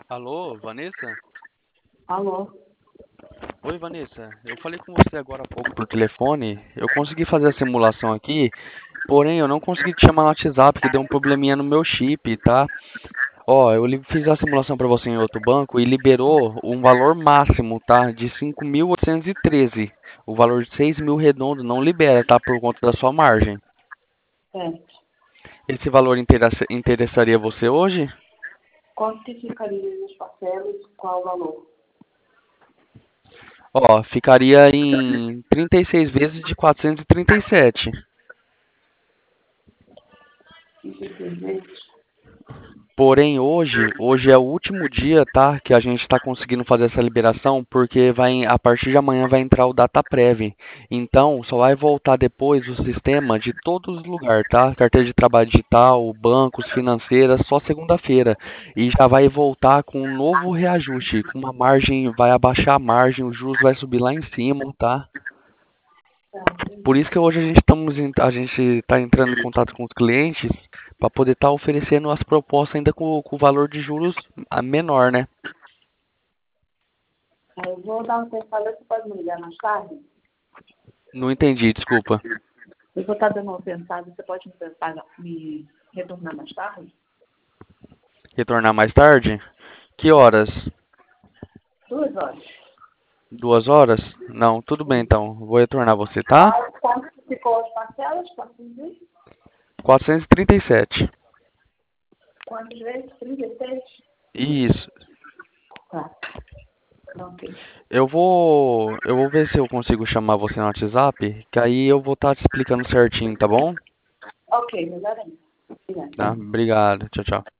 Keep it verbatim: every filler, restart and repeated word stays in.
Alô, Vanessa? Alô? Oi, Vanessa. Eu falei com você agora há pouco por telefone. Eu consegui fazer a simulação aqui, porém eu não consegui te chamar no WhatsApp, que deu um probleminha no meu chip, tá? Ó, eu li- fiz a simulação para você em outro banco e liberou um valor máximo, tá? De cinco mil oitocentos e treze. O valor de seis mil redondo não libera, tá? Por conta da sua margem. Certo. Esse valor interessa- interessaria você hoje? Quanto que ficaria as parcelas? Qual o valor? Ó, ficaria em trinta e seis vezes de quatrocentos e trinta e sete. trinta e seis vezes? Porém, hoje, hoje é o último dia, tá, que a gente está conseguindo fazer essa liberação, porque vai, a partir de amanhã vai entrar o DataPrev. Então, só vai voltar depois o sistema de todos os lugares, tá? Carteira de trabalho digital, bancos, financeiras, só segunda-feira. E já vai voltar com um novo reajuste, com uma margem, vai abaixar a margem, os juros vai subir lá em cima, tá? Tá, Por entendi. isso que hoje a gente estamos em- a gente está entrando em contato com os clientes para poder estar oferecendo as propostas ainda com, com o valor de juros a- menor, né? Aí eu vou dar uma pensada, você pode me ligar mais tarde? Não entendi, desculpa. Eu vou estar dando uma pensada, você pode me, pensar, me retornar mais tarde? Retornar mais tarde? Que horas? Duas horas. Duas horas? Não, tudo bem então. Vou retornar você, tá? Ah, quanto que ficou as parcelas? Quantas vezes? Quatrocentos e e trinta e sete. Quantas vezes? trinta e seis? Isso. Tá, ok. Eu vou, eu vou ver se eu consigo chamar você no WhatsApp, que aí eu vou estar te explicando certinho, tá bom? Ok, melhor ainda. Tá? Obrigada. Obrigado. Tchau, tchau.